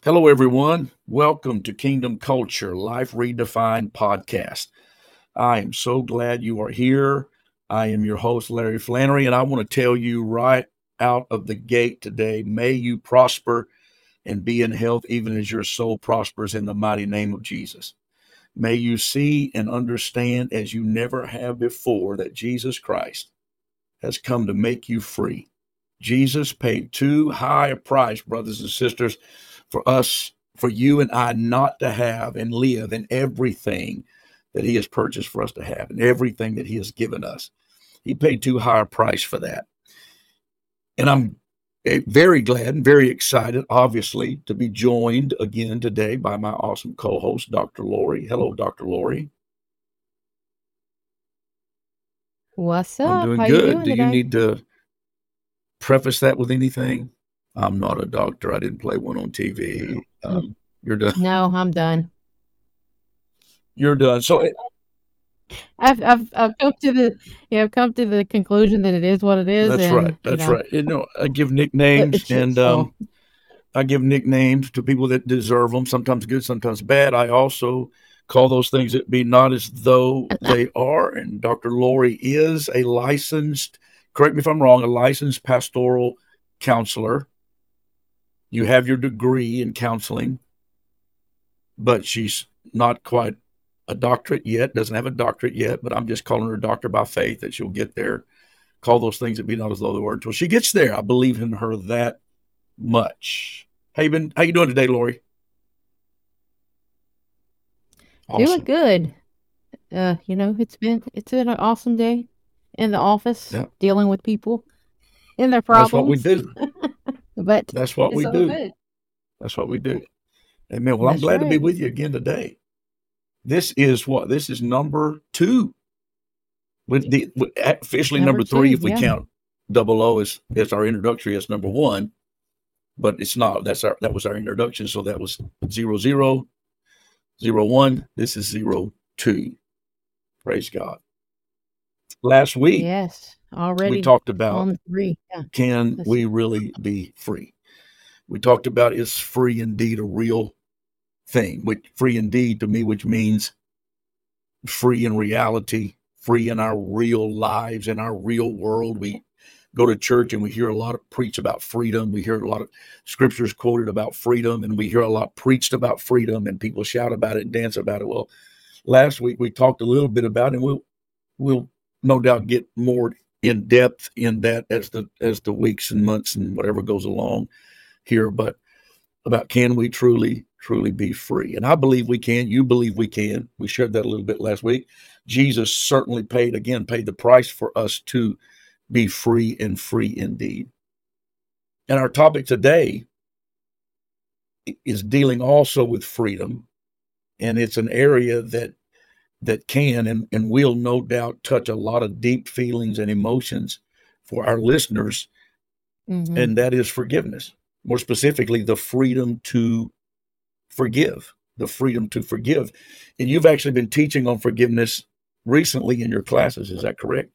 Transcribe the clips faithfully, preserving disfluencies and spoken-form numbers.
Hello, everyone. Welcome to Kingdom Culture Life Redefined podcast. I am so glad you are here. I am your host, Larry Flannery, and I want to tell you right out of the gate today, may you prosper and be in health even as your soul prospers in the mighty name of Jesus. May you see and understand as you never have before that Jesus Christ has come to make you free. Jesus paid too high a price, brothers and sisters, for us, for you and I not to have and live in everything that he has purchased for us to have and everything that he has given us. He paid too high a price for that. And I'm very glad and very excited, obviously, to be joined again today by my awesome co-host, Doctor Lori. Hello, Doctor Lori. What's I'm up? doing How you good. doing Do you today? need to preface that with anything? I'm not a doctor. I didn't play one on T V. Mm, Um, you're done. No, I'm done. You're done. So it- I've I've I've come to the yeah, I've come to the conclusion that it is what it is, that's right. and you That's know, right. You know, I give it, nicknames, it's and so um, I give nicknames to people that deserve them. Sometimes good, sometimes bad. I also call those things that be not as though they are. And Doctor Lori is a licensed. Correct me if I'm wrong. A licensed pastoral counselor. You have your degree in counseling, but she's not quite a doctorate yet, doesn't have a doctorate yet, but I'm just calling her a doctor by faith that she'll get there. Call those things that be not as though they were until she gets there. I believe in her that much. How you been? How you doing today, Lori? doing Awesome. good. Uh, you know, it's been it's been an awesome day in the office Yeah, dealing with people and their that's what we problems, do. but That's what it's we all do. good. That's what we do. Amen. Well, I'm That's glad to be right. with you again today. This is what? This is number two. With the with officially Number number three two, if we yeah. count double O as as our introductory as number one. But it's not. That's our that was our introduction. So that was zero zero zero one. This is zero two. Praise God. Last week Yes, we already talked about on three. Yeah. can Let's we see. really be free? We talked about is free indeed a real thing, which free indeed to me, which means free in reality, free in our real lives, in our real world. We go to church and we hear a lot of preach about freedom. We hear a lot of scriptures quoted about freedom, and we hear a lot preached about freedom, and people shout about it and dance about it. Well, last week we talked a little bit about it, and we'll we'll no doubt get more in depth in that as the as the weeks and months and whatever goes along here. But about can we truly, truly be free? And I believe we can. You believe we can. We shared that a little bit last week. Jesus certainly paid, again, paid the price for us to be free and free indeed. And our topic today is dealing also with freedom. And it's an area that that can and, and will no doubt touch a lot of deep feelings and emotions for our listeners, Mm-hmm. and that is forgiveness. More specifically, the freedom to forgive, the freedom to forgive. And you've actually been teaching on forgiveness recently in your classes. Is that correct?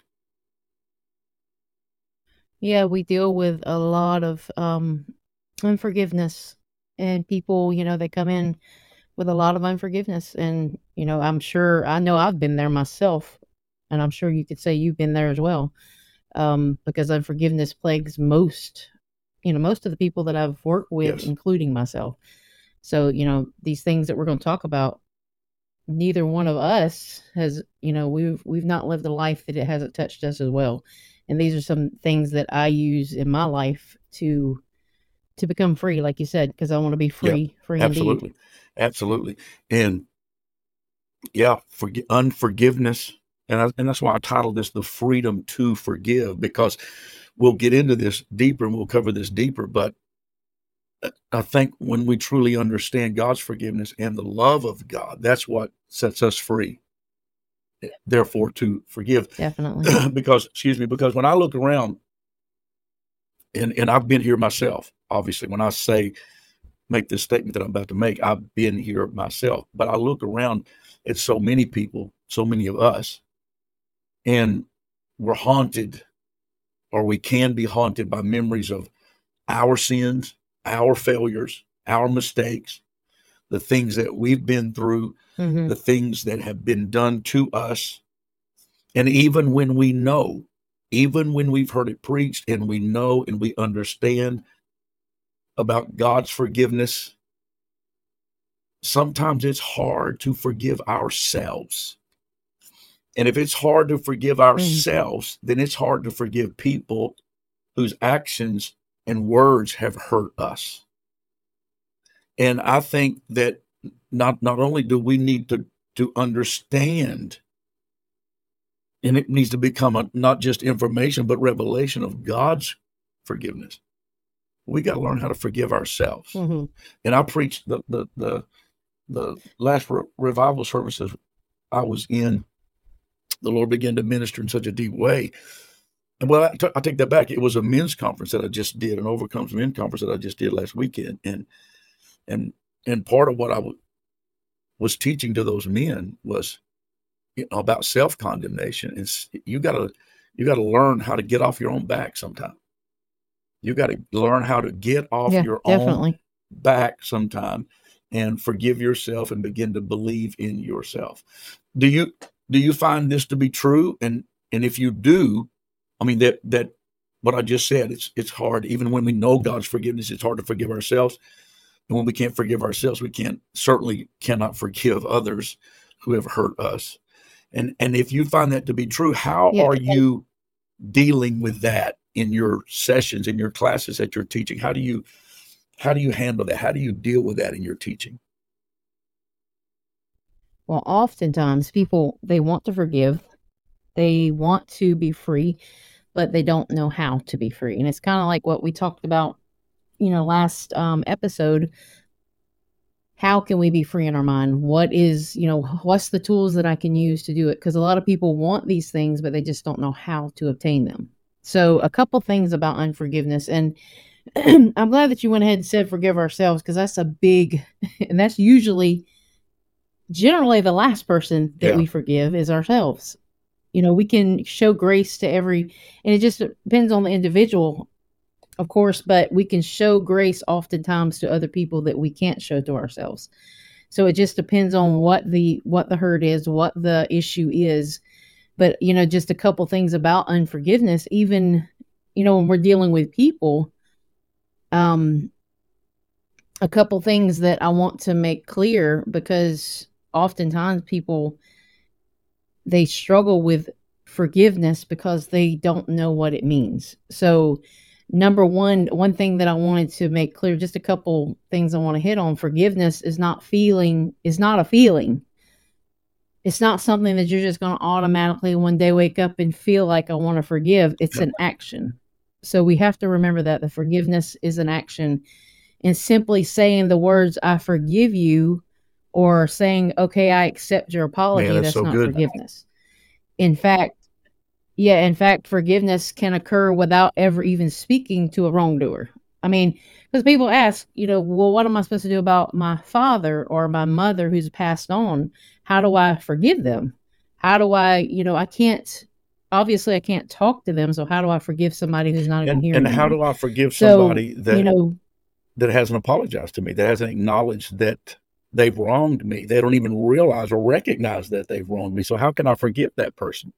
Yeah, we deal with a lot of um unforgiveness, and people, you know, they come in with a lot of unforgiveness, and you know, I'm sure I know I've been there myself, and I'm sure you could say you've been there as well. Um because unforgiveness plagues most, you know, most of the people that I've worked with, Yes. including myself. So, you know, these things that we're going to talk about, neither one of us has, you know, we've we've not lived a life that it hasn't touched us as well. And these are some things that I use in my life to to become free, like you said, because I want to be Yeah. free, free indeed. Absolutely. Absolutely. And yeah, forg unforgiveness. And, I, and that's why I titled this The Freedom to Forgive, because we'll get into this deeper and we'll cover this deeper. But I think when we truly understand God's forgiveness and the love of God, that's what sets us free, therefore, to forgive. Definitely. because, excuse me, because when I look around, and, and I've been here myself, obviously, when I say, make this statement that I'm about to make, I've been here myself, but I look around at so many people, so many of us, and we're haunted, or we can be haunted by memories of our sins, our failures, our mistakes, the things that we've been through, Mhm. the things that have been done to us. And even when we know, even when we've heard it preached and we know and we understand about God's forgiveness, sometimes it's hard to forgive ourselves. And if it's hard to forgive ourselves, then it's hard to forgive people whose actions and words have hurt us. And I think that not not only do we need to to understand, and it needs to become a, not just information, but revelation of God's forgiveness. We got to learn how to forgive ourselves. Mhm. And I preached the the the, the last re- revival services I was in. The Lord began to minister in such a deep way. And well, I, t- I take that back. It was a men's conference that I just did, an Overcomes Men conference that I just did last weekend. And and and part of what I w- was teaching to those men was, you know, about self-condemnation. It's you gotta you gotta learn how to get off your own back sometime. You gotta learn how to get off Yeah, your own definitely. back sometime and forgive yourself and begin to believe in yourself. Do you do you find this to be true? And and if you do, I mean that that what I just said, it's it's hard. Even when we know God's forgiveness, it's hard to forgive ourselves. And when we can't forgive ourselves, we can't certainly cannot forgive others who have hurt us. And and if you find that to be true, how Yeah, are and you dealing with that in your sessions, in your classes that you're teaching? How do you how do you handle that? How do you deal with that in your teaching? well, oftentimes people, they want to forgive, they want to be free, but they don't know how to be free. And it's kind of like what we talked about, you know, last um, episode. How can we be free in our mind? What is, you know, what's the tools that I can use to do it? Because a lot of people want these things, but they just don't know how to obtain them. So, a couple things about unforgiveness. And I'm glad that you went ahead and said forgive ourselves, because that's a big, and that's usually generally the last person that Yeah. we forgive is ourselves. You know, we can show grace to every, and it just depends on the individual, of course, but we can show grace oftentimes to other people that we can't show to ourselves. So it just depends on what the what the hurt is, what the issue is. But, you know, just a couple things about unforgiveness, even, you know, when we're dealing with people, um, a couple things that I want to make clear, because oftentimes people, they struggle with forgiveness because they don't know what it means. So, number one, one thing that I wanted to make clear, just a couple things I want to hit on. Forgiveness is not feeling, is not a feeling. It's not something that you're just going to automatically one day wake up and feel like I want to forgive. It's an action. So we have to remember that the forgiveness is an action. And simply saying the words, I forgive you, or saying, okay, I accept your Man, apology, that's that's so not good. forgiveness. In fact, yeah, in fact, forgiveness can occur without ever even speaking to a wrongdoer. I mean, because people ask, you know, well, what am I supposed to do about my father or my mother who's passed on? How do I forgive them? How do I, you know, I can't, obviously, I can't talk to them. So how do I forgive somebody who's not even And here and how anymore? do I forgive So, somebody you that know, that hasn't apologized to me, that hasn't acknowledged that they've wronged me? They don't even realize or recognize that they've wronged me. So how can I forgive that person?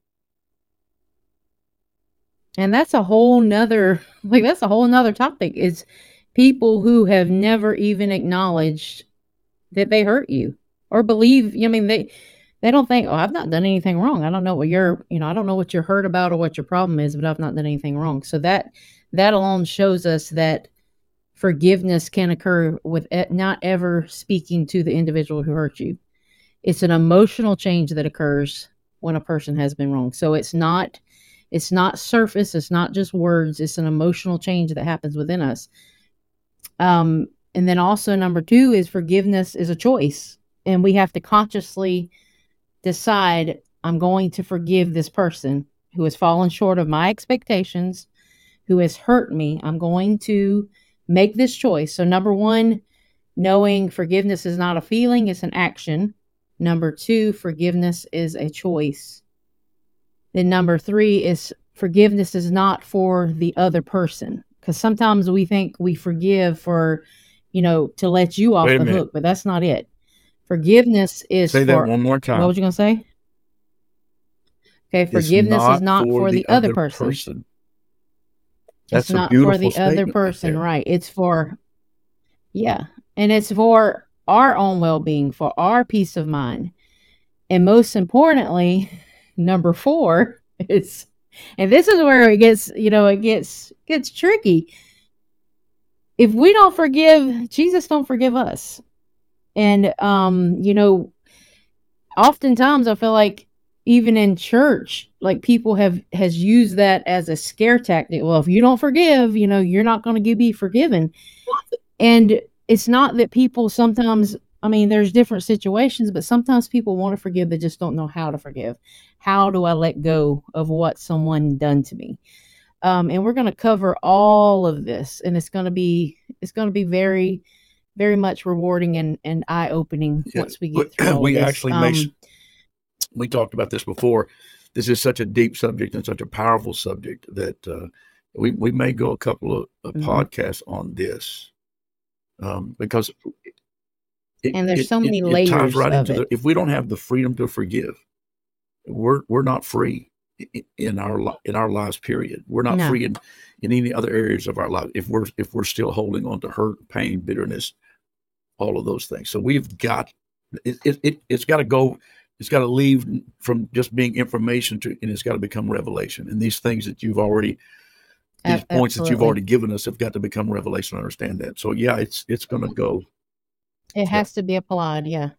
and that's a whole nother, like, that's a whole nother topic, is people who have never even acknowledged that they hurt you or believe, I mean, they, they don't think, oh, I've not done anything wrong. I don't know what you're, you know, I don't know what you're hurt about or what your problem is, but I've not done anything wrong. So that, that alone shows us that forgiveness can occur with not ever speaking to the individual who hurt you. It's an emotional change that occurs when a person has been wronged. So it's not, it's not surface. It's not just words. It's an emotional change that happens within us. Um, and then also number two is forgiveness is a choice, and we have to consciously decide, I'm going to forgive this person who has fallen short of my expectations, who has hurt me. I'm going to make this choice. So number one, knowing forgiveness is not a feeling, it's an action. Number two, forgiveness is a choice. Then number three is forgiveness is not for the other person. Because sometimes we think we forgive for, you know, to let you off Wait a the minute. hook, but that's not it. Forgiveness is Say that for, one more what time. was you going to say? Okay, It's forgiveness is not not for for the the other other person. person. It's That's a not for beautiful the other statement right person, there. right? It's for, yeah. And it's for our own well being, for our peace of mind. And most importantly, number four is, and this is where it gets, you know, it gets gets tricky. If we don't forgive, Jesus don't forgive us. And um, you know, oftentimes I feel like even in church, like people have has used that as a scare tactic. Well, if you don't forgive, you know, you're not going to be forgiven. And it's not that people sometimes, I mean, there's different situations, but sometimes people want to forgive, they just don't know how to forgive. How do I let go of what someone done to me? Um, and we're going to cover all of this, and it's going to be it's going to be very, very much rewarding and, and eye opening Yeah, once we get through all we of this. actually Um, may, we talked about this before. This is such a deep subject and such a powerful subject that uh, we we may go a couple of, of mhm. podcasts on this um, because it, And there's it, so it, many it ties layers right of into the. it. If we don't have the freedom to forgive, we're we're not free i- in our li- in our lives. Period. We're not No. free in, in any other areas of our life if we're if we're still holding on to hurt, pain, bitterness, all of those things. So we've got it. it, it it's got to go. It's got to leave from just being information to, and it's got to become revelation. And these things that you've already, these Ab- points that you've absolutely. already given us have got to become revelation. I understand that. So yeah, it's it's going to go. It Yeah. has to be applied, yeah.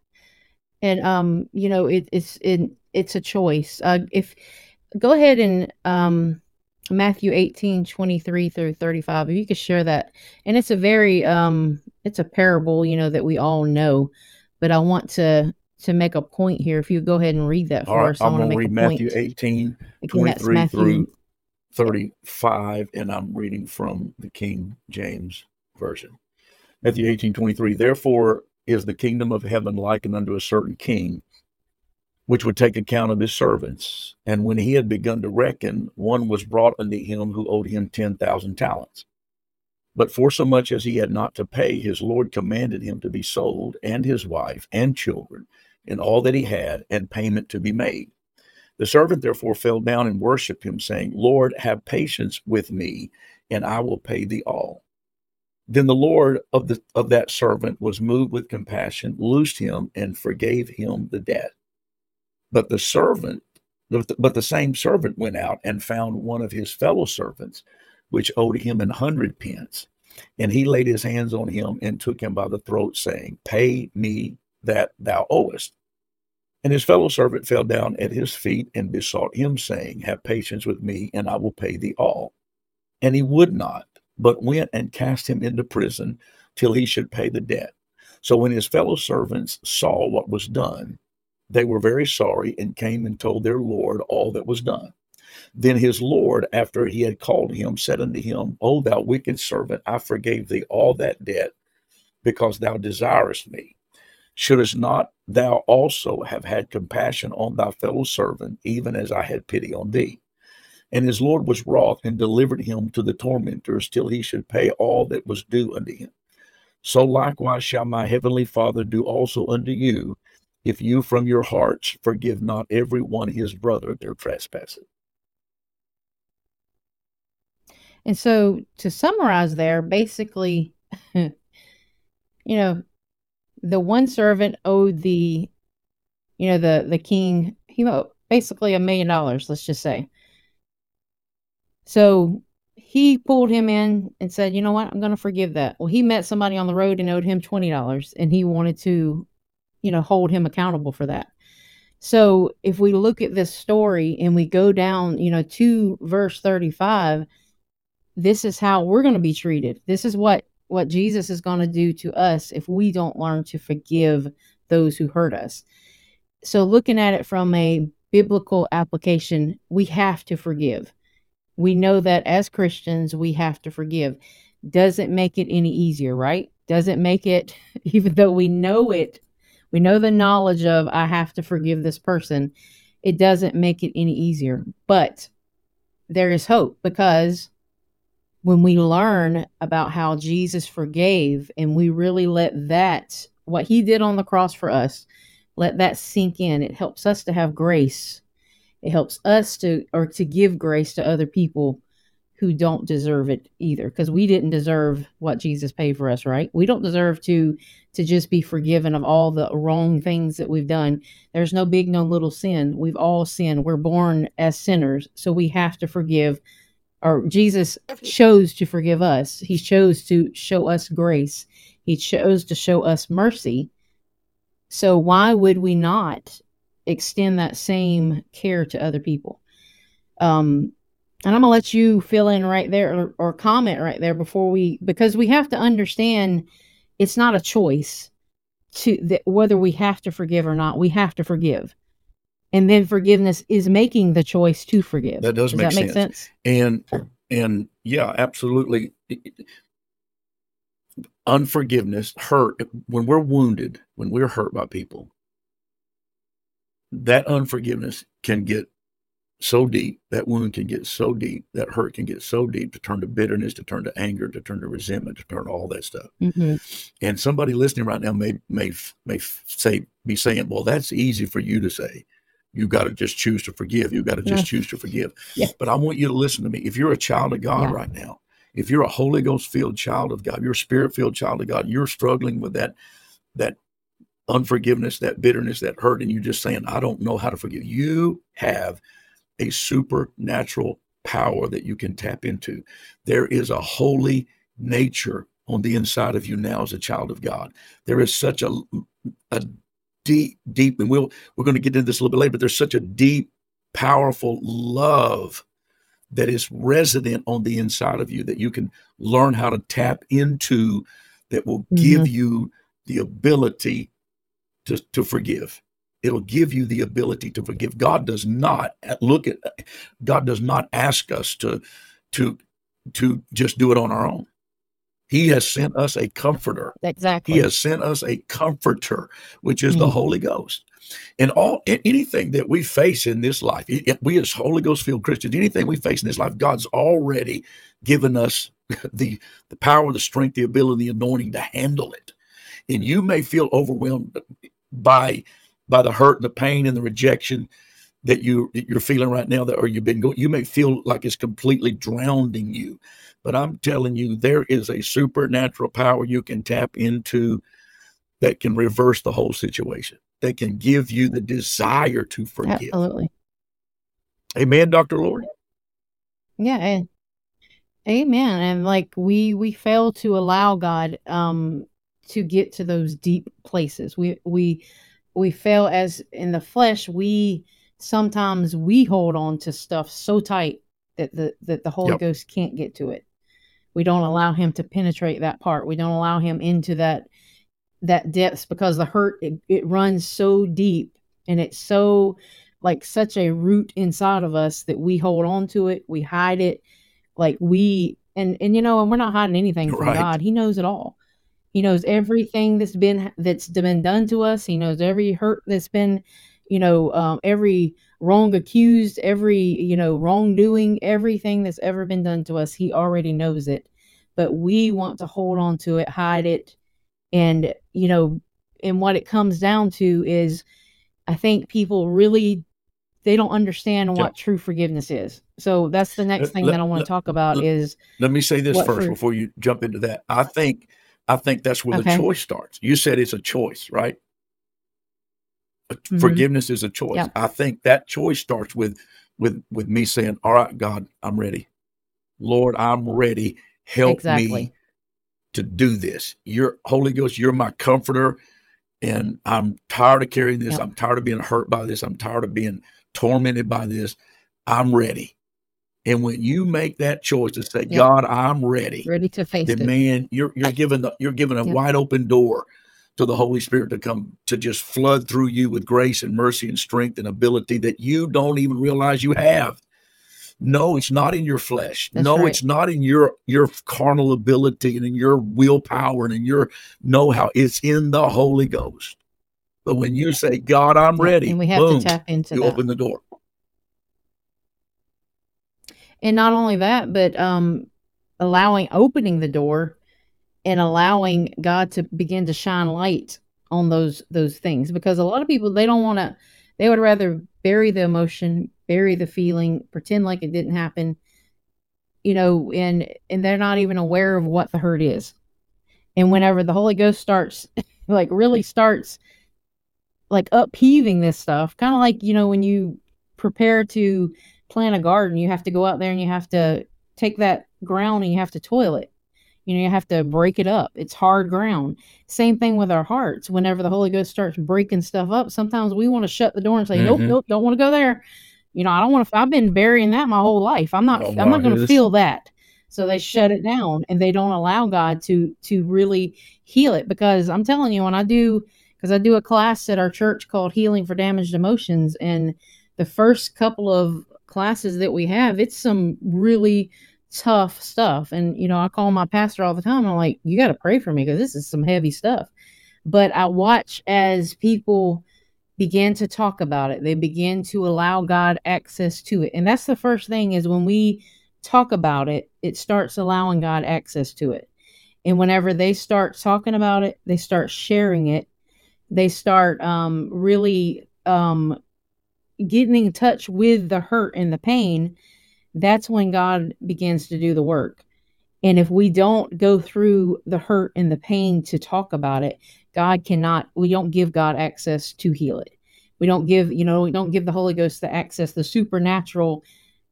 And um, you know, it, it's it, it's a choice. Uh, if go ahead and um, Matthew eighteen twenty three through thirty five. If you could share that, and it's a very um, it's a parable, you know, that we all know, but I want to to make a point here. If you go ahead and read that All for right, us, I I'm want to going to make a read Matthew point. eighteen, Again, that's twenty-three Matthew. through thirty-five, and I'm reading from the King James Version. Matthew eighteen, twenty-three. Therefore is the kingdom of heaven likened unto a certain king, which would take account of his servants. And when he had begun to reckon, one was brought unto him who owed him ten thousand talents. But forsomuch as he had not to pay, his Lord commanded him to be sold, and his wife, and children, and all that he had, and payment to be made. The servant therefore fell down and worshipped him, saying, Lord, have patience with me, and I will pay thee all. Then the Lord of the of that servant was moved with compassion, loosed him, and forgave him the debt. But the servant, but the same servant went out and found one of his fellow servants, which owed him an hundred pence. And he laid his hands on him and took him by the throat, saying, Pay me that thou owest. And his fellow servant fell down at his feet and besought him, saying, Have patience with me, and I will pay thee all. And he would not, but went and cast him into prison till he should pay the debt. So when his fellow servants saw what was done, they were very sorry and came and told their Lord all that was done. Then his Lord, after he had called him, said unto him, O thou wicked servant, I forgave thee all that debt, because thou desirest me. Shouldest not thou also have had compassion on thy fellow servant, even as I had pity on thee? And his Lord was wroth and delivered him to the tormentors till he should pay all that was due unto him. So likewise shall my heavenly Father do also unto you, if you from your hearts forgive not every one his brother their trespasses. And so to summarize there, basically, you know, the one servant owed the, you know, the the king, he owed basically a million dollars, let's just say. So he pulled him in and said, you know what, I'm going to forgive that. Well, he met somebody on the road and owed him twenty dollars, and he wanted to, you know, hold him accountable for that. So if we look at this story and we go down, you know, to verse thirty-five, this is how we're going to be treated. This is what, what Jesus is going to do to us if we don't learn to forgive those who hurt us. So looking at it from a biblical application, we have to forgive. We know that as Christians, we have to forgive. Doesn't make it any easier, right? Doesn't make it, even though we know it, we know the knowledge of I have to forgive this person, it doesn't make it any easier. But there is hope, because when we learn about how Jesus forgave and we really let that, what he did on the cross for us, let that sink in, it helps us to have grace. It helps us to, or to give grace to other people who don't deserve it either, because we didn't deserve what Jesus paid for us, right? We don't deserve to to just be forgiven of all the wrong things that we've done. There's no big, no little sin. We've all sinned. We're born as sinners, so we have to forgive. Or Jesus chose to forgive us. He chose to show us grace. He chose to show us mercy. So why would we not extend that same care to other people? Um, and I'm gonna let you fill in right there, or, or comment right there before we, because we have to understand it's not a choice to that whether we have to forgive or not. We have to forgive, and then forgiveness is making the choice to forgive. That does, does make, that make sense. sense? And and yeah, absolutely. Unforgiveness, hurt, when we're wounded, when we're hurt by people, that unforgiveness can get so deep, that wound can get so deep, that hurt can get so deep to turn to bitterness, to turn to anger, to turn to resentment, to turn to all that stuff. Mm-hmm. And somebody listening right now may may may say be saying, "Well, that's easy for you to say. You got to just choose to forgive. You got to just Yeah. choose to forgive." Yeah. But I want you to listen to me. If you're a child of God Yeah. right now, if you're a Holy Ghost filled child of God, you're a Spirit filled child of God, you're struggling with that that unforgiveness, that bitterness, that hurt, and you're just saying, "I don't know how to forgive." You have a supernatural power that you can tap into. There is a holy nature on the inside of you now as a child of God. There is such a, a deep, deep, and we'll, we're going to get into this a little bit later, but there's such a deep, powerful love that is resident on the inside of you that you can learn how to tap into, that will Mm-hmm. give you the ability to, to forgive. It'll give you the ability to forgive. God does not look at, God does not ask us to, to, to just do it on our own. He has sent us a comforter. Exactly. He has sent us a comforter, which is Mhm. the Holy Ghost. And all anything that we face in this life, we as Holy Ghost filled Christians, anything we face in this life, God's already given us the, the power, the strength, the ability, the anointing to handle it. And you may feel overwhelmed by by the hurt, the pain, and the rejection that you you're feeling right now, that or you've been going. You may feel like it's completely drowning you, but I'm telling you, there is a supernatural power you can tap into that can reverse the whole situation. That can give you the desire to forgive. Absolutely. Amen, Doctor Lord. Yeah. And amen. And like we we fail to allow God um to get to those deep places. We we we fail, as in the flesh, we sometimes we hold on to stuff so tight that the that the Holy Yep. Ghost can't get to it. We don't allow him to penetrate that part. We don't allow him into that that depths, because the hurt, it, it runs so deep, and it's so like such a root inside of us that we hold on to it. We hide it. Like we, and, and, you know, and we're not hiding anything from Right. God. He knows it all. He knows everything that's been, that's been done to us. He knows every hurt that's been, you know, um, every wrong accused, every, you know, wrongdoing, everything that's ever been done to us. He already knows it, but we want to hold on to it, hide it. And, you know, and what it comes down to is, I think people really, they don't understand what Yep. true forgiveness is. So that's the next Let- thing let- that I want let- to talk about let- is, Let me say this What first for- before you jump into that. I think I think that's where Okay. the choice starts. You said it's a choice, right? Mhm. Forgiveness is a choice. Yeah. I think that choice starts with with with me saying, "All right, God, I'm ready. Lord, I'm ready. Help Exactly. me to do this. Your Holy Ghost, you're my comforter, and I'm tired of carrying this. Yep. I'm tired of being hurt by this. I'm tired of being tormented by this. I'm ready." And when you make that choice to say, Yep. "God, I'm ready," Ready to face then it. man, you're you're given the, you're given a Yep. wide open door to the Holy Spirit to come to just flood through you with grace and mercy and strength and ability that you don't even realize you have. No, it's not in your flesh. That's no, right. it's not in your your carnal ability and in your willpower and in your know-how. It's in the Holy Ghost. But when you say, "God, I'm Yep. ready," And we have boom, to tap into you that. open the door. And not only that, but um, allowing, opening the door and allowing God to begin to shine light on those those things. Because a lot of people, they don't want to, they would rather bury the emotion, bury the feeling, pretend like it didn't happen, you know, and and they're not even aware of what the hurt is. And whenever the Holy Ghost starts, like really starts like upheaving this stuff, kind of like, you know, when you prepare to plant a garden, you have to go out there and you have to take that ground and you have to toil it. You know, you have to break it up. It's hard ground. Same thing with our hearts. Whenever the Holy Ghost starts breaking stuff up, sometimes we want to shut the door and say, Mhm. nope, nope, don't want to go there. You know, I don't want to, I've been burying that my whole life. I'm not, Oh, I'm not my going to goodness. feel that. So they shut it down and they don't allow God to, to really heal it. Because I'm telling you, when I do, because I do a class at our church called Healing for Damaged Emotions. And the first couple of classes that we have, it's some really tough stuff. And, you know, I call my pastor all the time. I'm like, you got to pray for me because this is some heavy stuff. But I watch as people begin to talk about it. They begin to allow God access to it. And that's the first thing, is when we talk about it, it starts allowing God access to it. And whenever they start talking about it, they start sharing it, they start um, really um, getting in touch with the hurt and the pain, that's when God begins to do the work. And if we don't go through the hurt and the pain to talk about it, God cannot, we don't give God access to heal it. We don't give, you know, we don't give the Holy Ghost the access. The supernatural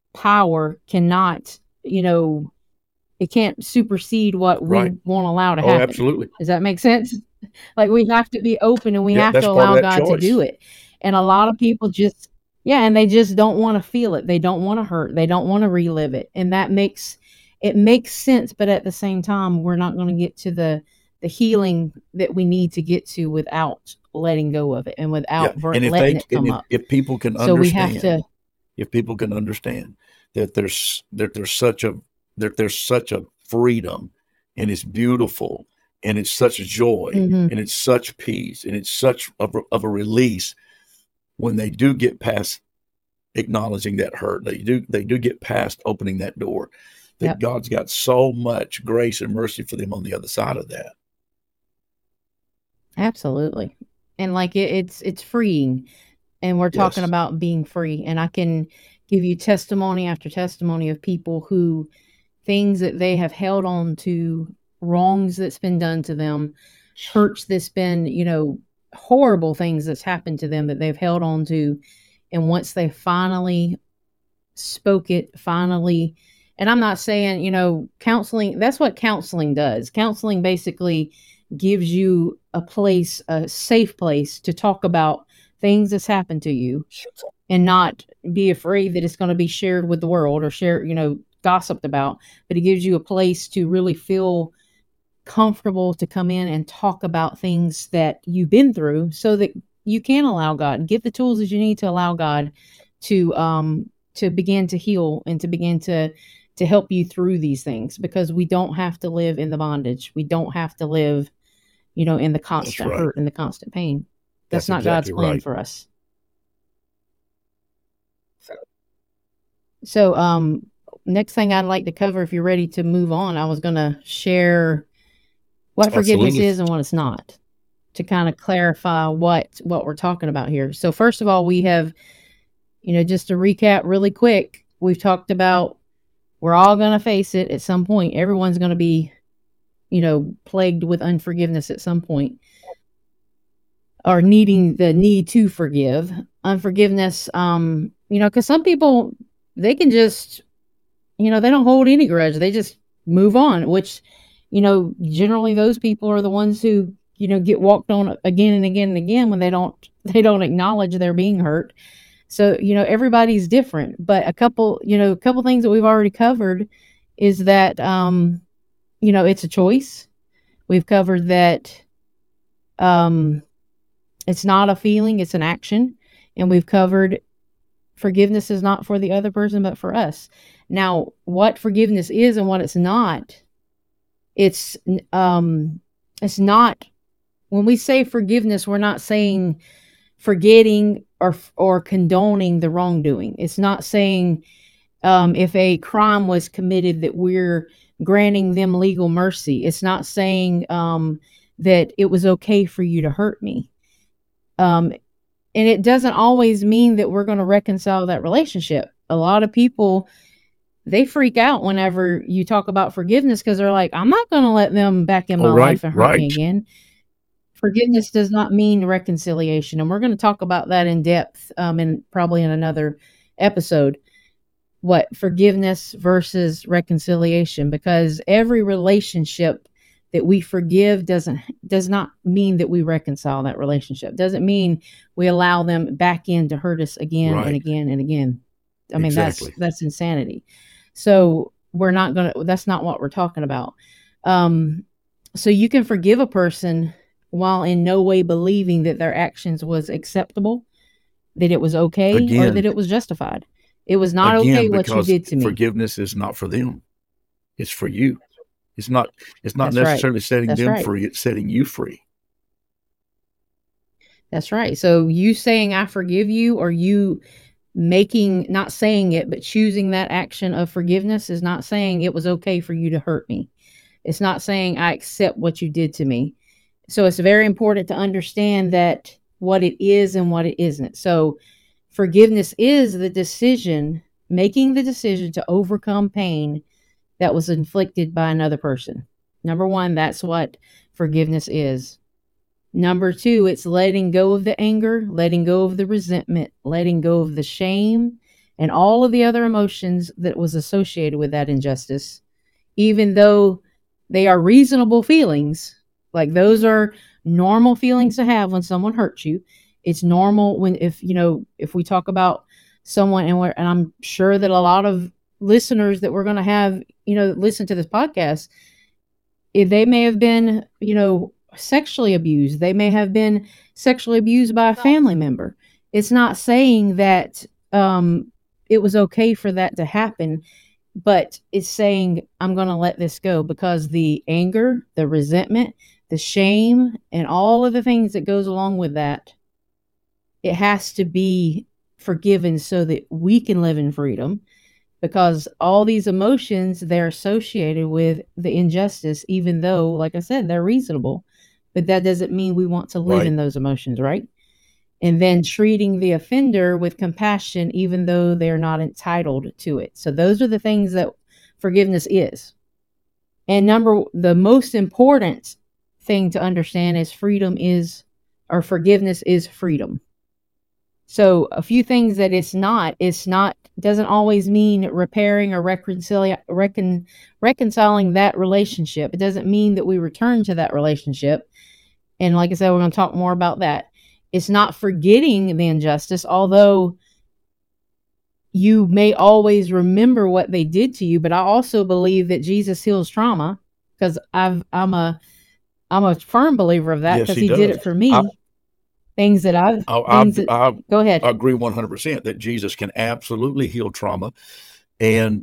power cannot, you know, it can't supersede what we Right. won't allow to Oh, happen. absolutely. Does that make sense? Like, we have to be open and we Yeah, have that's to part of allow that God to do choice. it. And a lot of people just, yeah, and they just don't want to feel it. They don't want to hurt. They don't want to relive it. And that makes, it makes sense. But at the same time, we're not going to get to the, the healing that we need to get to without letting go of it and Yeah. without br- And if letting they, it and come if, up. if people can So we have understand, to, if people can understand that there's, that there's such a, that there's such a freedom, and it's beautiful, and it's such joy, mhm. and it's such peace, and it's such of a, of a release when they do get past acknowledging that hurt. They do, they do get past opening that door, that Yep. God's got so much grace and mercy for them on the other side of that. Absolutely. And like it, it's, it's freeing. And we're talking Yes. about being free. And I can give you testimony after testimony of people who, things that they have held on to, wrongs that's been done to them, hurts that's been, you know, horrible things that's happened to them that they've held on to. And once they finally spoke it, finally, and I'm not saying, you know, counseling, that's what counseling does. Counseling basically gives you a place, a safe place to talk about things that's happened to you and not be afraid that it's going to be shared with the world or share, you know, gossiped about. But it gives you a place to really feel comfortable to come in and talk about things that you've been through, so that you can allow God and get the tools that you need to allow God to um to begin to heal and to begin to to help you through these things, because we don't have to live in the bondage. We don't have to live, you know, in the That's constant right. hurt and the constant pain. That's, That's not God's exactly plan right. for us. So, um, next thing I'd like to cover, if you're ready to move on, I was going to share what forgiveness Absolutely. is and what it's not, to kind of clarify what what we're talking about here. So, first of all, we have, you know, just to recap really quick, we've talked about we're all going to face it at some point. Everyone's going to be, you know, plagued with unforgiveness at some point, or needing the need to forgive. Unforgiveness, um, you know, because some people, they can just, you know, they don't hold any grudge. They just move on, which, you know, generally those people are the ones who, you know, get walked on again and again and again when they don't, they don't acknowledge they're being hurt. So, you know, everybody's different, but a couple, you know, a couple things that we've already covered is that, um, you know, it's a choice. We've covered that, um, it's not a feeling, it's an action. And we've covered forgiveness is not for the other person, but for us. Now, what forgiveness is and what it's not, it's, um, it's not, when we say forgiveness, we're not saying forgetting or, or condoning the wrongdoing. It's not saying, um, if a crime was committed that we're granting them legal mercy. It's not saying um, that it was okay for you to hurt me. Um, and it doesn't always mean that we're going to reconcile that relationship. A lot of people, they freak out whenever you talk about forgiveness because they're like, I'm not going to let them back in my Oh, right, life and hurt me right. again. Forgiveness does not mean reconciliation. And we're going to talk about that in depth um, in probably in another episode. What forgiveness versus reconciliation, because every relationship that we forgive doesn't does not mean that we reconcile that relationship. Doesn't mean we allow them back in to hurt us again and Right. again and again. I mean, Exactly. that's that's insanity. So we're not gonna. That's not what we're talking about. Um, so you can forgive a person while in no way believing that their actions was acceptable, that it was okay, or Again, that it was justified. It was not again, okay what you because did to me. forgiveness is not for them. It's for you. It's not, it's not That's right. necessarily setting That's them right. free. It's setting you free. That's right. So you saying I forgive you, or you making, not saying it, but choosing that action of forgiveness is not saying it was okay for you to hurt me. It's not saying I accept what you did to me. So it's very important to understand that what it is and what it isn't. So forgiveness is the decision, making the decision to overcome pain that was inflicted by another person. Number one, that's what forgiveness is. Number two, it's letting go of the anger, letting go of the resentment, letting go of the shame, and all of the other emotions that was associated with that injustice, even though they are reasonable feelings. Like, those are normal feelings to have when someone hurts you. It's normal when, if, you know, if we talk about someone, and we're, and I'm sure that a lot of listeners that we're going to have, you know, listen to this podcast, if they may have been, you know, sexually abused, they may have been sexually abused by a family member. It's not saying that um, it was okay for that to happen, but it's saying I'm going to let this go, because the anger, the resentment, the shame, and all of the things that goes along with that, it has to be forgiven so that we can live in freedom, because all these emotions, they're associated with the injustice, even though, like I said, they're reasonable, but that doesn't mean we want to live Right. in those emotions, right? And then treating the offender with compassion, even though they're not entitled to it. So those are the things that forgiveness is. And number, the most important thing to understand is freedom is, or forgiveness is freedom. So a few things that it's not, it's not, doesn't always mean repairing or reconciling, recon, reconciling that relationship. It doesn't mean that we return to that relationship. And like I said, we're going to talk more about that. It's not forgetting the injustice, although you may always remember what they did to you. But I also believe that Jesus heals trauma, because I've, I'm a, I'm a firm believer of that, Yes, because he he, did does. it for me. I, things that I've, I, I, things that, I, go ahead. I agree one hundred percent that Jesus can absolutely heal trauma. And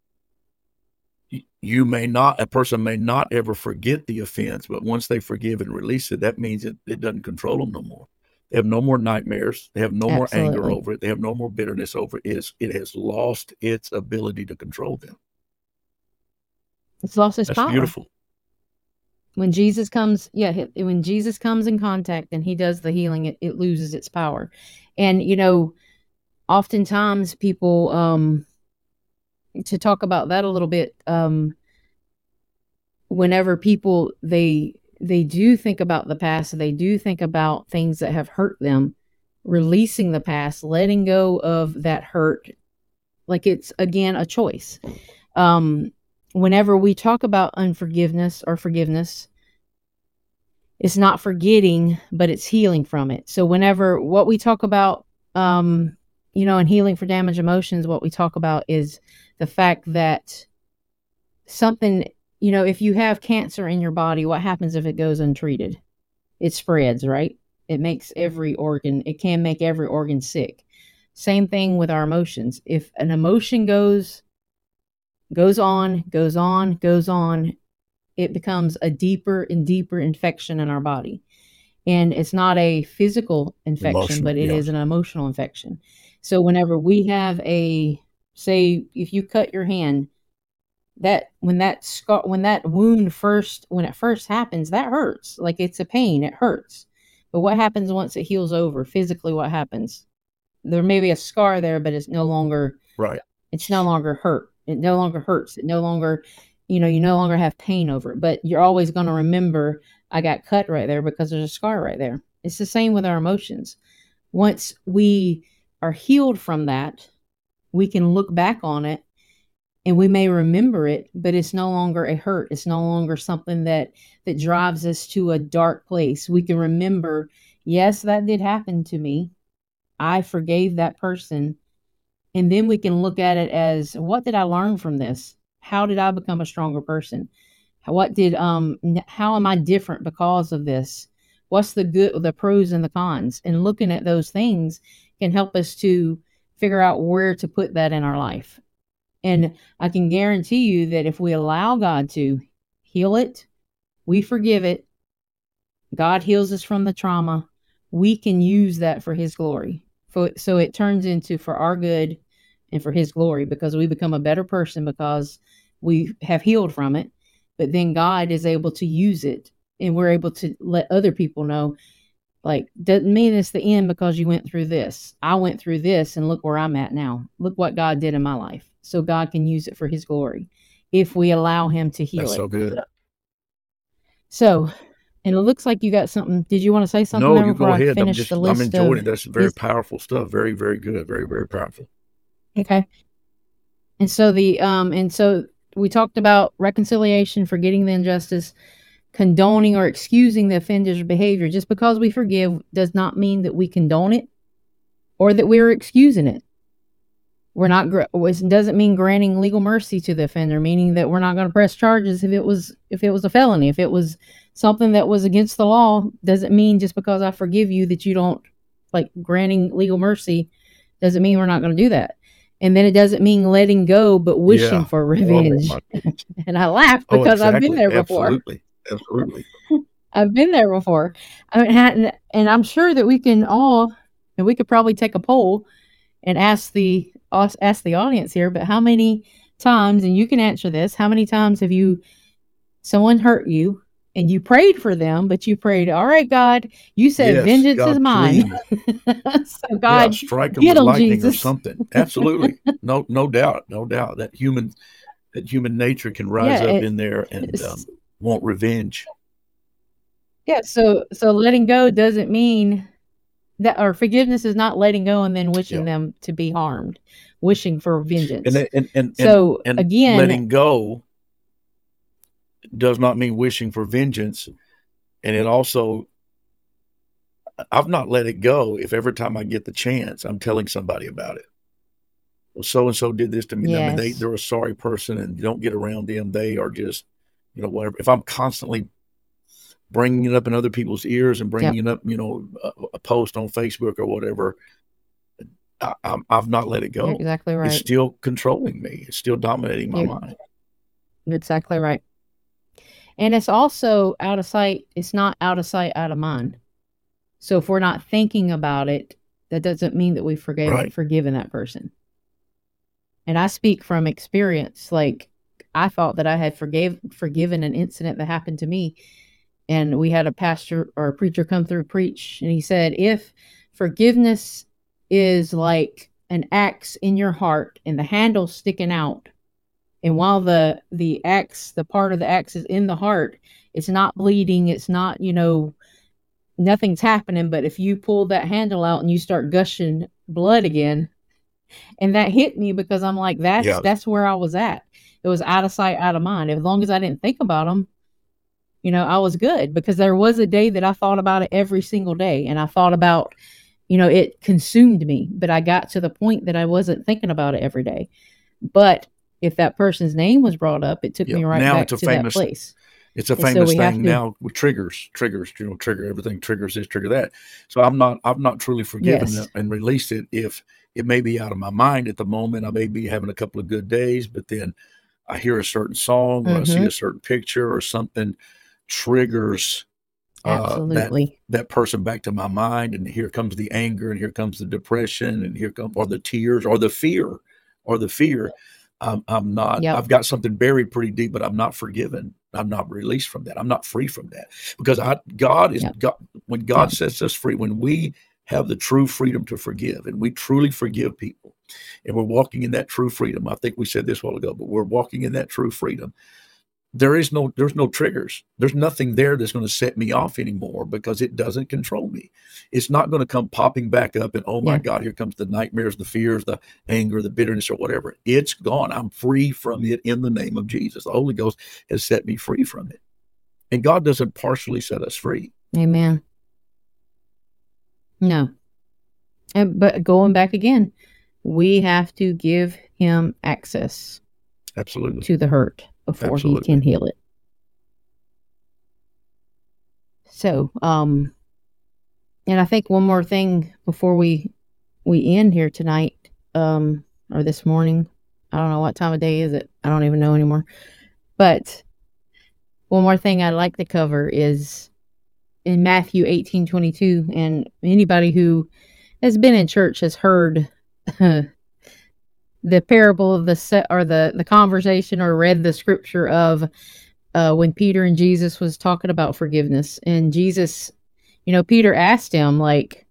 you may not, a person may not ever forget the offense, but once they forgive and release it, that means it, it doesn't control them no more. They have no more nightmares. They have no more anger Absolutely. over it. They have no more bitterness over it. It's, it has lost its ability to control them. It's lost its That's power. beautiful. When Jesus comes, yeah, when Jesus comes in contact and he does the healing, it, it loses its power. And, you know, oftentimes people, um, to talk about that a little bit, um, whenever people, they, they do think about the past, they do think about things that have hurt them, releasing the past, letting go of that hurt, like it's, again, a choice. Um, whenever we talk about unforgiveness or forgiveness, it's not forgetting, but it's healing from it. So whenever what we talk about, um, you know, in healing for damaged emotions, what we talk about is the fact that something, you know, if you have cancer in your body, what happens if it goes untreated? It spreads, right? It makes every organ, it can make every organ sick. Same thing with our emotions. If an emotion goes, goes on, goes on, goes on, it becomes a deeper and deeper infection in our body. And it's not a physical infection, Emotional, but it yes. is an emotional infection. So whenever we have a, say, if you cut your hand, that when that scar, when that wound first, when it first happens, that hurts. Like it's a pain, it hurts. But what happens once it heals over? Physically, what happens? There may be a scar there, but it's no longer Right. it's no longer hurt. It no longer hurts. It no longer, you know, you no longer have pain over it. But you're always going to remember, I got cut right there because there's a scar right there. It's the same with our emotions. Once we are healed from that, we can look back on it and we may remember it, but it's no longer a hurt. It's no longer something that that drives us to a dark place. We can remember, yes, that did happen to me. I forgave that person. And then we can look at it as, what did I learn from this? How did I become a stronger person? What did um how am I different because of this? What's the good, the pros and the cons? And looking at those things can help us to figure out where to put that in our life. And I can guarantee you that if we allow God to heal it, we forgive it, God heals us from the trauma, we can use that for his glory. So it turns into for our good and for his glory, because we become a better person because we have healed from it. But then God is able to use it, and we're able to let other people know, like, doesn't mean it's the end because you went through this. I went through this, and look where I'm at now. Look what God did in my life. So God can use it for his glory if we allow him to heal That's it. so good. So, and it looks like you got something. Did you want to say something? No, there you before go I ahead. I'm finish just, the I'm list enjoying of it. That's very his- powerful stuff. Very, very good. Very, very powerful. Okay. And so the, um, and so we talked about reconciliation, forgetting the injustice, condoning or excusing the offender's behavior. Just because we forgive does not mean that we condone it or that we're excusing it. We're not, it doesn't mean granting legal mercy to the offender, meaning that we're not going to press charges if it was, if it was a felony, if it was something that was against the law. Doesn't mean just because I forgive you that you don't, like, granting legal mercy doesn't mean we're not going to do that. And then it doesn't mean letting go, but wishing Yeah. for revenge. Oh, and I laugh oh, because exactly. I've been there before. Absolutely. Absolutely. I've been there before. I mean, and, and I'm sure that we can all, and we could probably take a poll and ask the ask the audience here, but how many times, and you can answer this, how many times have you, someone hurt you and you prayed for them, but you prayed, all right, God, you said Yes, vengeance God, is mine. So God, yeah, strike them get with them, lightning Jesus. or something. Absolutely. No, no doubt. No doubt that human, that human nature can rise Yeah, up it- in there and um, want revenge. Yeah, so so letting go doesn't mean that, or forgiveness is not letting go and then wishing Yeah. them to be harmed, wishing for vengeance. And and and, So, and, and again- letting go does not mean wishing for vengeance. And it also, I've not let it go if every time I get the chance, I'm telling somebody about it. Well, so-and-so did this to me. I mean, they, Yes. they're a sorry person and you don't get around them. They are just, you know, whatever. If I'm constantly bringing it up in other people's ears and bringing it up, you know, a, a post on Facebook or whatever, I, I'm, I've not let it go. You're exactly right. It's still controlling me. It's still dominating my You're- mind. Exactly right. And it's also out of sight. It's not out of sight, out of mind. So if we're not thinking about it, that doesn't mean that we forgave Right. forgiven that person. And I speak from experience. Like, I thought that I had forgave forgiven an incident that happened to me. And we had a pastor or a preacher come through preach, and he said, if forgiveness is like an axe in your heart and the handle sticking out, and while the the axe, the part of the axe is in the heart, it's not bleeding, it's not, you know, nothing's happening. But if you pull that handle out and you start gushing blood again, and that hit me because I'm like, that's Yeah. that's where I was at. It was out of sight, out of mind. As long as I didn't think about them, you know, I was good, because there was a day that I thought about it every single day. And I thought about, you know, it consumed me, but I got to the point that I wasn't thinking about it every day. But if that person's name was brought up, it took Yeah. me right Now back it's a to famous- that place. It's a And so famous we have thing to- now with triggers, triggers, you know, trigger everything, triggers this, trigger that. So I'm not, I've not truly forgiven Yes. it and released it. If it may be out of my mind at the moment, I may be having a couple of good days, but then I hear a certain song or I see Mhm. a certain picture or something triggers uh, that, Absolutely. that person back to my mind. And here comes the anger and here comes the depression and here comes, or the tears or the fear or the fear. I'm, I'm not, Yep. I've got something buried pretty deep, but I'm not forgiven. I'm not released from that. I'm not free from that because I, God is Yep. God. When God Yep. sets us free, when we have the true freedom to forgive and we truly forgive people and we're walking in that true freedom. I think we said this a while ago, but we're walking in that true freedom. There is no, there's no triggers. There's nothing there that's going to set me off anymore because it doesn't control me. It's not going to come popping back up and, oh my Yeah. God, here comes the nightmares, the fears, the anger, the bitterness or whatever. It's gone. I'm free from it in the name of Jesus. The Holy Ghost has set me free from it. And God doesn't partially set us free. Amen. No. And, but going back again, we have to give him access Absolutely. to the hurt before Absolutely. he can heal it. So, um, and I think one more thing before we we end here tonight, um, or this morning. I don't know what time of day is it. I don't even know anymore. But one more thing I'd like to cover is in Matthew eighteen twenty-two, and anybody who has been in church has heard the parable of the set or the the conversation or read the scripture of uh, when Peter and Jesus was talking about forgiveness, and Jesus, you know, Peter asked him like,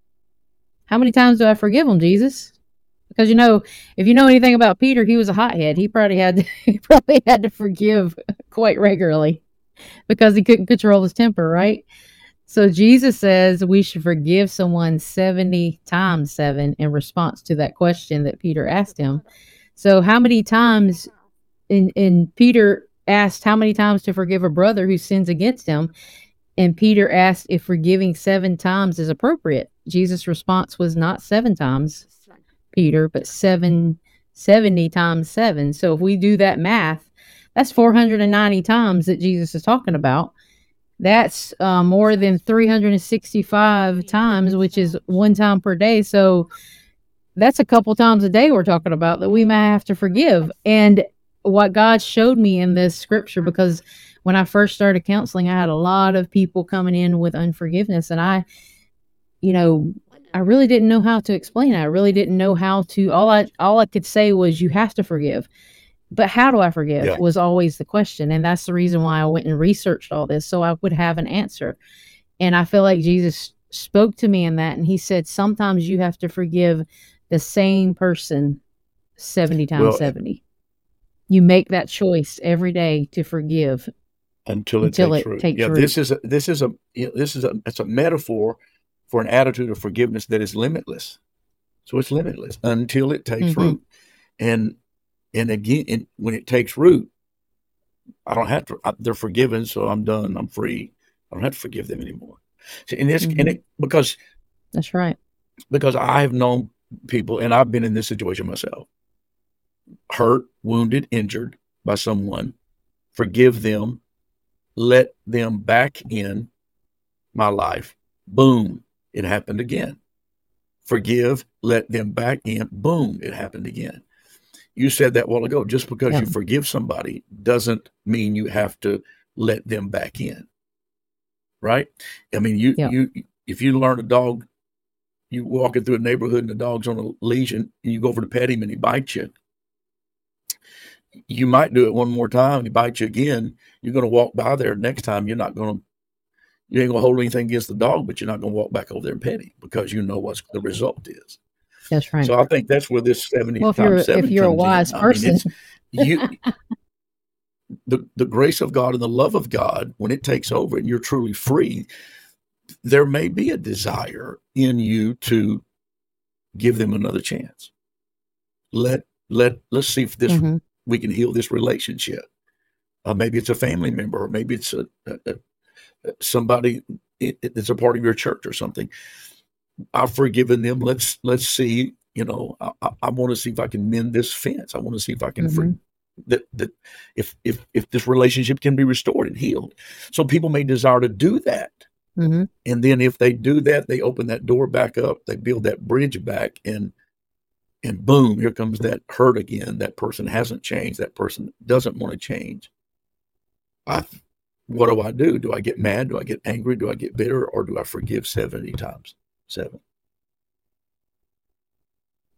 "How many times do I forgive them, Jesus?" Because you know, if you know anything about Peter, he was a hothead. He probably had to, he probably had to forgive quite regularly because he couldn't control his temper, right? So Jesus says we should forgive someone seventy times seven in response to that question that Peter asked him. So how many times, in, in Peter asked how many times to forgive a brother who sins against him, and Peter asked if forgiving seven times is appropriate. Jesus' response was not seven times, Peter, but seven, seventy times seven. So if we do that math, that's four hundred ninety times that Jesus is talking about. That's uh, more than three hundred sixty-five times, which is one time per day. So that's a couple times a day we're talking about that we may have to forgive. And what God showed me in this scripture, because when I first started counseling, I had a lot of people coming in with unforgiveness. And I, you know, I really didn't know how to explain it. I really didn't know how to, all I, all I could say was you have to forgive. But how do I forgive Yeah. was always the question. And that's the reason why I went and researched all this, so I would have an answer. And I feel like Jesus spoke to me in that. And he said, sometimes you have to forgive the same person seventy times Well, seventy. You make that choice every day to forgive until it until takes it root. takes Yeah, root. this is a, this is a you know, this is a it's a metaphor for an attitude of forgiveness that is limitless. So it's limitless until it takes Mhm. root. And and again, and when it takes root, I don't have to. I, they're forgiven, so I'm done. I'm free. I don't have to forgive them anymore. See, and this, Mhm. and it, because That's right. because I have known people, and I've been in this situation myself, hurt, wounded, injured by someone. Forgive them, let them back in my life. Boom, it happened again. Forgive, let them back in. Boom, it happened again. You said that a while ago. Just because Yeah. you forgive somebody doesn't mean you have to let them back in, right? I mean, you Yeah. you if you learn a dog, you walking through a neighborhood and the dog's on a leash and you go over to pet him and he bites you. You might do it one more time and he bites you again. You're going to walk by there next time. You're not going to. You ain't going to hold anything against the dog, but you're not going to walk back over there and pet him because you know what the result is. That's right. So I think that's where this seventy Well, if you're times seven if you're a comes wise in. I mean, person, it's you. The, the grace of God and the love of God, when it takes over and you're truly free, there may be a desire in you to give them another chance. Let let let's see if this Mhm. we can heal this relationship. Uh, maybe it's a family member, or maybe it's a, a, a somebody it, it's a part of your church or something. I've forgiven them. Let's let's see. You know, I, I, I want to see if I can mend this fence. I want to see if I can free Mhm. that that if if if this relationship can be restored and healed. So people may desire to do that. Mhm. And then if they do that, they open that door back up, they build that bridge back, and and boom, here comes that hurt again. That person hasn't changed. That person doesn't want to change. I, what do I do? Do I get mad? Do I get angry? Do I get bitter? Or do I forgive seventy times seven?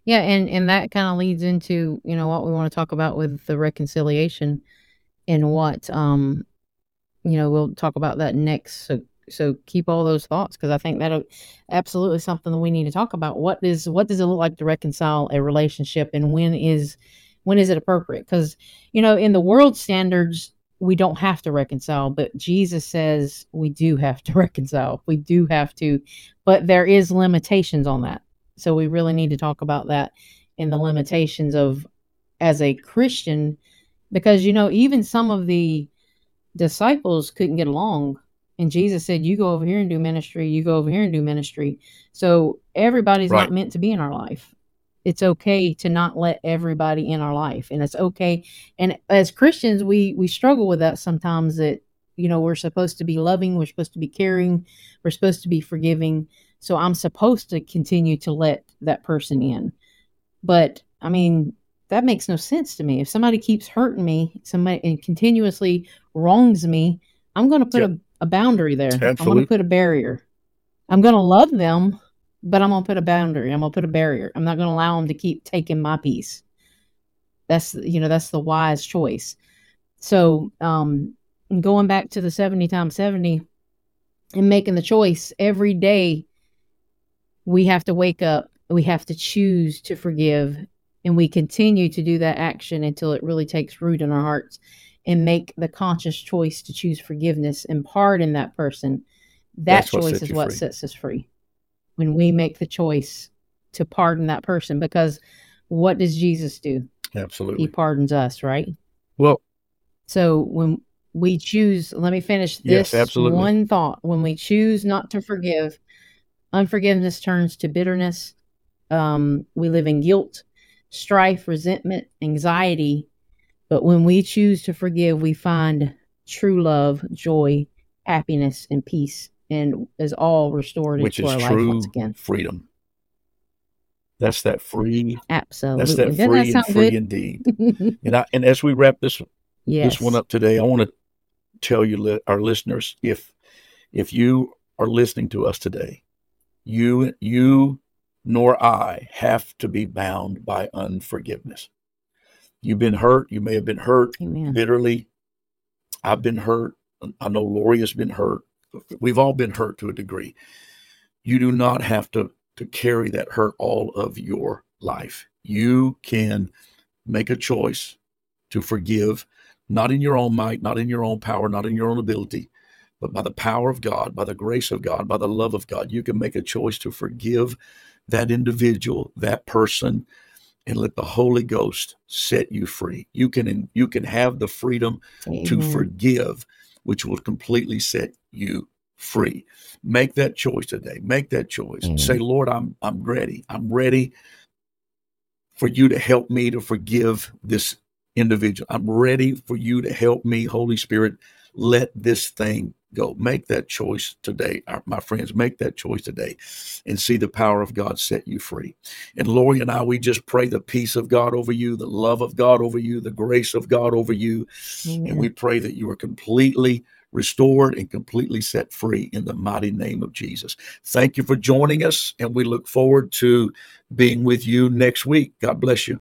Yeah, and and that kind of leads into, you know, what we want to talk about with the reconciliation and what um you know, we'll talk about that next. So so keep all those thoughts because I think that'll absolutely something that we need to talk about. What is what does it look like to reconcile a relationship, and when is when is it appropriate? Because you know, in the world standards, we don't have to reconcile, but Jesus says we do have to reconcile. We do have to, but there is limitations on that. So we really need to talk about that and the limitations of as a Christian, because you know, even some of the disciples couldn't get along. And Jesus said, you go over here and do ministry, you go over here and do ministry. So everybody's Right. not meant to be in our life. It's okay to not let everybody in our life. And it's okay. And as Christians, we we struggle with that sometimes, that, you know, we're supposed to be loving, we're supposed to be caring, we're supposed to be forgiving. So I'm supposed to continue to let that person in. But I mean, that makes no sense to me. If somebody keeps hurting me, somebody and continuously wrongs me, I'm going to put Yep. a, a boundary there. I'm going Absolutely. to put a barrier. I'm going to love them, but I'm going to put a boundary. I'm going to put a barrier. I'm not going to allow them to keep taking my peace. That's, you know, that's the wise choice. So, um, going back to the seventy times seventy and making the choice every day, we have to wake up. We have to choose to forgive, and we continue to do that action until it really takes root in our hearts and make the conscious choice to choose forgiveness and pardon that person. That That's what choice sets is you what free. sets us free. When we make the choice to pardon that person, because what does Jesus do? He Absolutely. pardons us, right? Well, So when we choose, let me finish yes, this absolutely. one thought. When we choose not to forgive, unforgiveness turns to bitterness. Um, we live in guilt, strife, resentment, anxiety. But when we choose to forgive, we find true love, joy, happiness, and peace, and is all restored Which into is our life once true again. freedom. That's that free. Absolutely. That's that Doesn't that free and sound free good? indeed. And I, and as we wrap this this one Yes. up today, I want to tell you, li- our listeners, if if you are listening to us today, you you nor I have to be bound by unforgiveness. You've been hurt. You may have been hurt Amen. bitterly. I've been hurt. I know Lori has been hurt. We've all been hurt to a degree. You do not have to to carry that hurt all of your life. You can make a choice to forgive, not in your own might, not in your own power, not in your own ability, but by the power of God, by the grace of God, by the love of God. You can make a choice to forgive that individual, that person, and let the Holy Ghost set you free. You can you can have the freedom to Amen. forgive, which will completely set you free. Make that choice today. Make that choice. Amen. Say, Lord, I'm I'm ready. I'm ready for you to help me to forgive this individual. I'm ready for you to help me, Holy Spirit, let this thing go. Make that choice today, my friends. Make that choice today and see the power of God set you free. And Lori and I, we just pray the peace of God over you, the love of God over you, the grace of God over you. Amen. And we pray that you are completely restored and completely set free in the mighty name of Jesus. Thank you for joining us, and we look forward to being with you next week. God bless you.